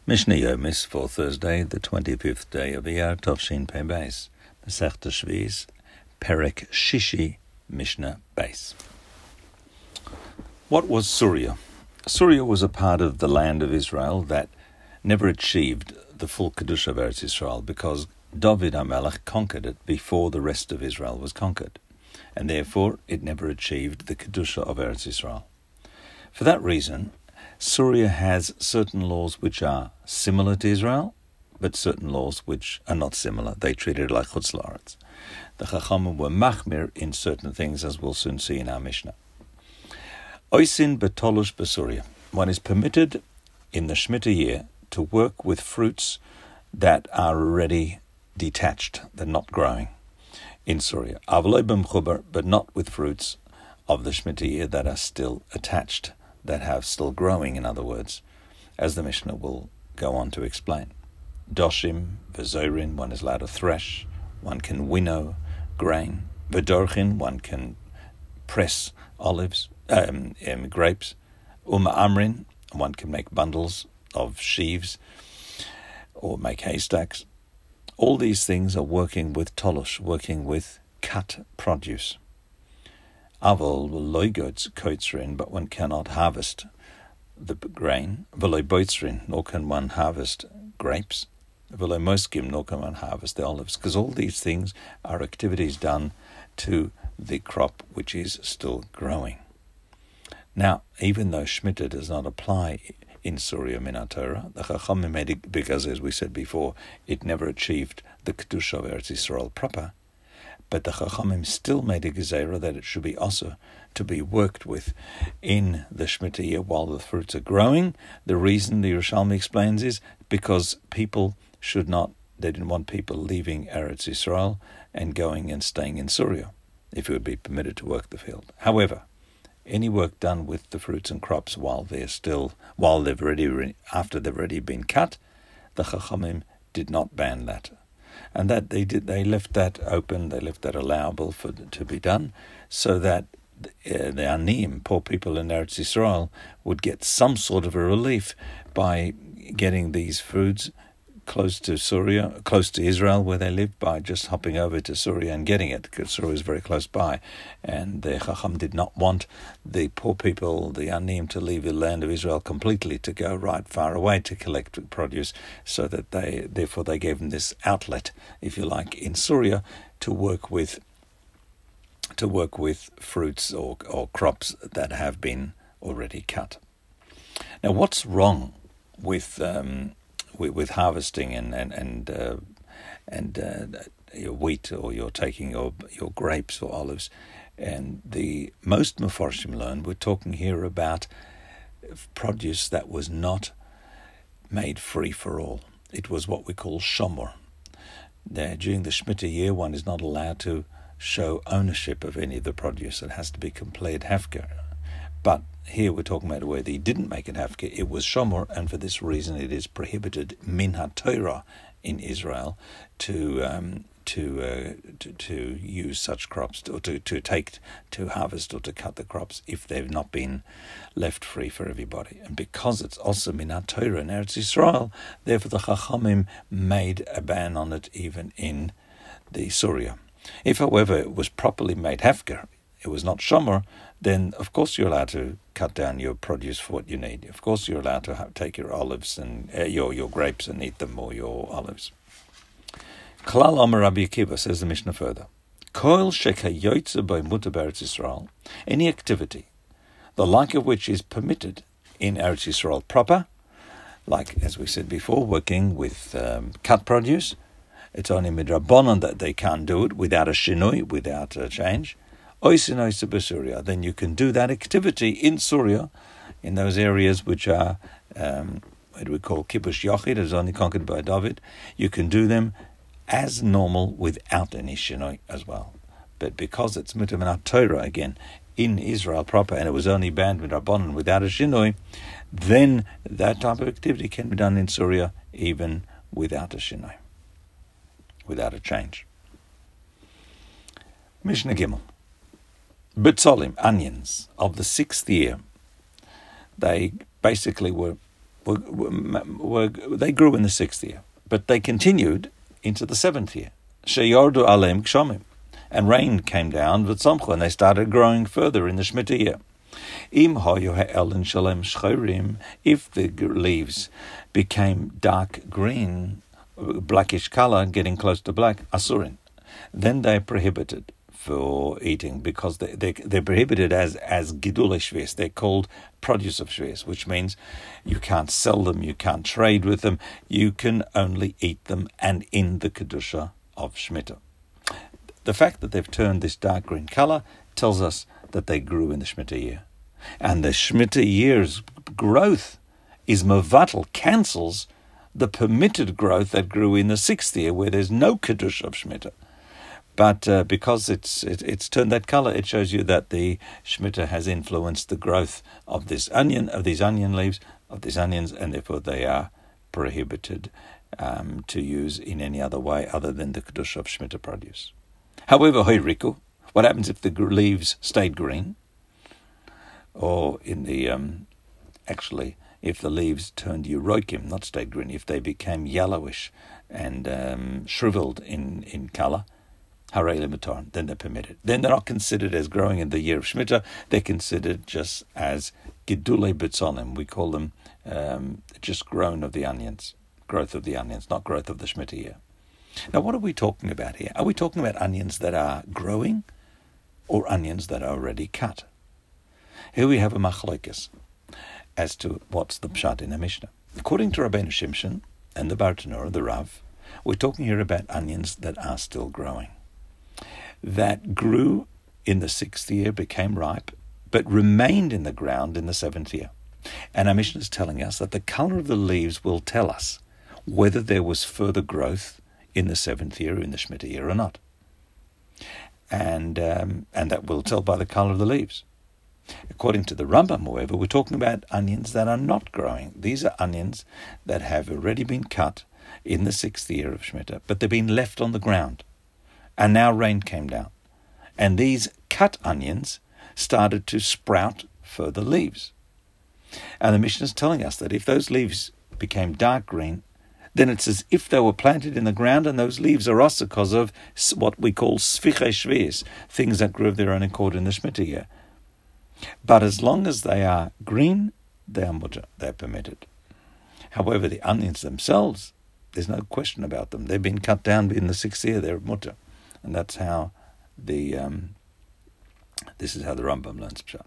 Mishnah Yomis for Thursday, the 25th day of Iyar, Tovshin Pei Beis, Masechta Shvi'is, Perek Shishi, Mishnah Beis. What was Surya? Surya was a part of the land of Israel that never achieved the full Kedusha of Eretz Yisrael because David HaMelech conquered it before the rest of Israel was conquered, and therefore it never achieved the Kedusha of Eretz Yisrael. For that reason, Surya has certain laws which are similar to Israel, but certain laws which are not similar. They treat it like Chutz La'aretz. The Chachamim were machmir in certain things, as we'll soon see in our Mishnah. Oisin betolush besurya. One is permitted in the Shemitah year to work with fruits that are already detached, they're not growing in Surya. Avloi b'mchubar, but not with fruits of the Shemitah year that are still attached, that have still growing, in other words, as the Mishnah will go on to explain. Doshim, v'zorin, one is allowed to thresh, one can winnow grain. V'dorchin, one can press grapes. Amrin, one can make bundles of sheaves or make haystacks. All these things are working with tolush, working with cut produce. Aval loigots koitzrin, but one cannot harvest the grain. V'lo boitzrin, nor can one harvest grapes. V'lo moskim, nor can one harvest the olives, because all these things are activities done to the crop which is still growing. Now, even though Shemitah does not apply in Surya Min Torah, the Chachamim made it, because as we said before, it never achieved the Kedusha of Eretz Yisrael proper. But the Chachamim still made a gezerah that it should be also to be worked with in the Shemitah year while the fruits are growing. The reason, the Yerushalmi explains, is because people should not, they didn't want people leaving Eretz Yisrael and going and staying in Surya, if it would be permitted to work the field. However, any work done with the fruits and crops after they've already been cut, the Chachamim did not ban that. And that they left that open, they left that allowable to be done, so that the Aniyim, poor people in Eretz Yisrael, would get some sort of a relief by getting these foods close to Surya, close to Israel where they live, by just hopping over to Surya and getting it, because Surya is very close by. And the Chacham did not want the poor people, the Aniyim, to leave the land of Israel completely, to go right far away to collect produce, so that therefore they gave them this outlet, if you like, in Surya to work with fruits or crops that have been already cut. Now, what's wrong with harvesting and your wheat, or you're taking your grapes or olives? And the most Mefarshim learn, we're talking here about produce that was not made free for all. It was what we call shomor. During the Shemitah year, one is not allowed to show ownership of any of the produce. It has to be complete hefker. But here we're talking about where he didn't make it hefker, it was shomor, and for this reason it is prohibited min ha-Torah in Israel to use such crops, or to harvest or to cut the crops if they've not been left free for everybody. And because it's also min ha-Torah in Eretz Yisrael, therefore the Chachamim made a ban on it even in the Surya. If, however, it was properly made hefker, it was not shomer, then of course you're allowed to cut down your produce for what you need. Of course you're allowed to take your olives and your grapes and eat them, or your olives. Klal Omer Rabbi Akiva, says the Mishnah further, Kol shekayotze by mutar b'Eretz Yisrael, any activity, the like of which is permitted in Eretz Yisrael proper, like, as we said before, working with cut produce, it's only midrabanan that they can't do it without a shinui, without a change. Oisin oisa b'Surya, then you can do that activity in Surya, in those areas which are what we call kibush yochid, is only conquered by David. You can do them as normal without any shinoi as well. But because it's mutar min ha-Torah again in Israel proper, and it was only banned midrabanan without a shinoi, then that type of activity can be done in Surya even without a shinoi, without a change. Mishnah Gimel. Betzolim, onions, of the 6th year, they basically were they grew in the 6th year, but they continued into the 7th year. Sheyordu alem gshomim, and rain came down v'tzomchu, and they started growing further in the Shemitah year. Im hoyu ha'elin shalem shchorim, if the leaves became dark green, blackish color, getting close to black, asurin, then they're prohibited for eating, because they're prohibited as gidulei shvius. They're called produce of shvius, which means you can't sell them, you can't trade with them, you can only eat them, and in the kedusha of Shemitah. The fact that they've turned this dark green color tells us that they grew in the Shemitah year. And the Shemitah year's growth is mevatel, cancels the permitted growth that grew in the 6th year, where there's no kedusha of Shemitah. But because it's turned that color, it shows you that the Shemitah has influenced the growth of these onion leaves, and therefore they are prohibited to use in any other way other than the kedusha of Shemitah produce. However, hoiriku, what happens if the leaves stayed green? Or in the if the leaves turned uroikim, not stayed green, if they became yellowish and shriveled in color, harei lematoran, then they're permitted. Then they're not considered as growing in the year of Shemitah. They're considered just as gidulei betzonim. We call them just grown of the onions, growth of the onions, not growth of the Shemitah year. Now, what are we talking about here? Are we talking about onions that are growing or onions that are already cut? Here we have a machlokes as to what's the pshat in the Mishnah. According to Rabbeinu Shimshon and the Bartanura, the Rav, we're talking here about onions that are still growing, that grew in the 6th year, became ripe, but remained in the ground in the 7th year. And our Mishnah is telling us that the color of the leaves will tell us whether there was further growth in the 7th year, in the Shemitah year, or not. And that will tell by the color of the leaves. According to the Rambam, however, we're talking about onions that are not growing. These are onions that have already been cut in the 6th year of Shemitah, but they've been left on the ground. And now rain came down. And these cut onions started to sprout further leaves. And the Mishnah is telling us that if those leaves became dark green, then it's as if they were planted in the ground, and those leaves are also because of what we call sfichei shvius, things that grew of their own accord in the Shemitah year. But as long as they are green, they are mutter, they're permitted. However, the onions themselves, there's no question about them. They've been cut down in the 6th year, they're mutter. And that's how this is how the Rambam learns pshat.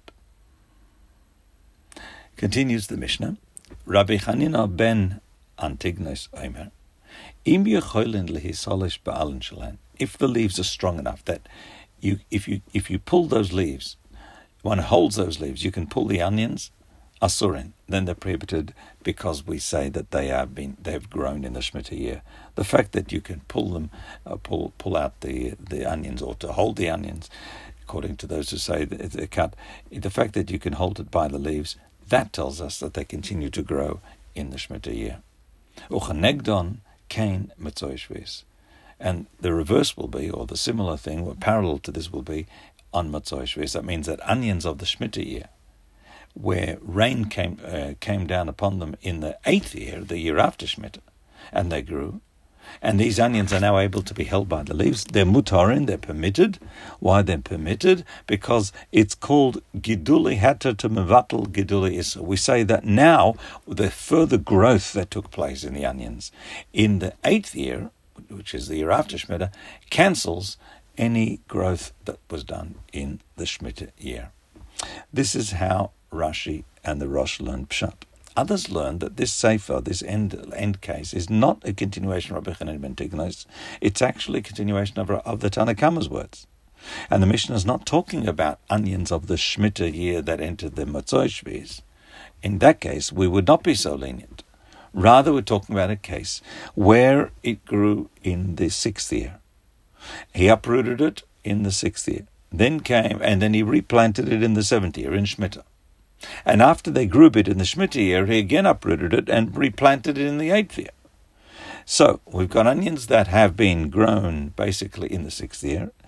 Continues the Mishnah, Rabbi Chanina ben Antignos Omer, Im yecholin lehisolish ba'alin shalen. If the leaves are strong enough that if you pull those leaves, one holds those leaves, you can pull the onions, asurin, then they're prohibited, because we say that they've grown in the Shemitah year. The fact that you can pull them, pull out the onions, or to hold the onions, according to those who say that they're cut, the fact that you can hold it by the leaves, that tells us that they continue to grow in the Shemitah year. Uchanegdon kain matzoi shvius. And the reverse will be, or the similar thing, or parallel to this will be, on matzoi shvius. That means that onions of the Shemitah year, where rain came down upon them in the 8th year, the year after Shemitah, and they grew, and these onions are now able to be held by the leaves. They're mutarin, they're permitted. Why they're permitted? Because it's called giduli hatter to mevatel giduli issa. We say that now the further growth that took place in the onions in the 8th year, which is the year after Shemitah, cancels any growth that was done in the Shemitah year. This is how Rashi and the Rosh learned pshat. Others learned that this sefer, this end case, is not a continuation of Rabbi Chanina ben Tignos. It's actually a continuation of the Tanna Kamma's words. And the Mishnah is not talking about onions of the Shemitah year that entered the Matzoi Shvius. In that case, we would not be so lenient. Rather, we're talking about a case where it grew in the 6th year. He uprooted it in the 6th year. Then he replanted it in the 7th year in Shemitah. And after they grew a bit in the Shemitah year, he again uprooted it and replanted it in the 8th year. So we've got onions that have been grown basically in the 6th year,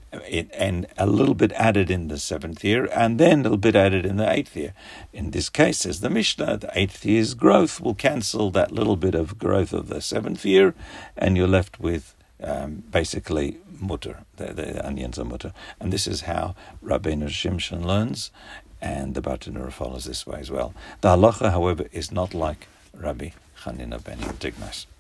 and a little bit added in the 7th year, and then a little bit added in the 8th year. In this case, as the Mishnah, the 8th year's growth will cancel that little bit of growth of the 7th year, and you're left with basically mutter. The onions are mutter. And this is how Rabbeinu Shimshon learns, and the Bartenura follows this way as well. The halacha, however, is not like Rabbi Chanina ben Tignas.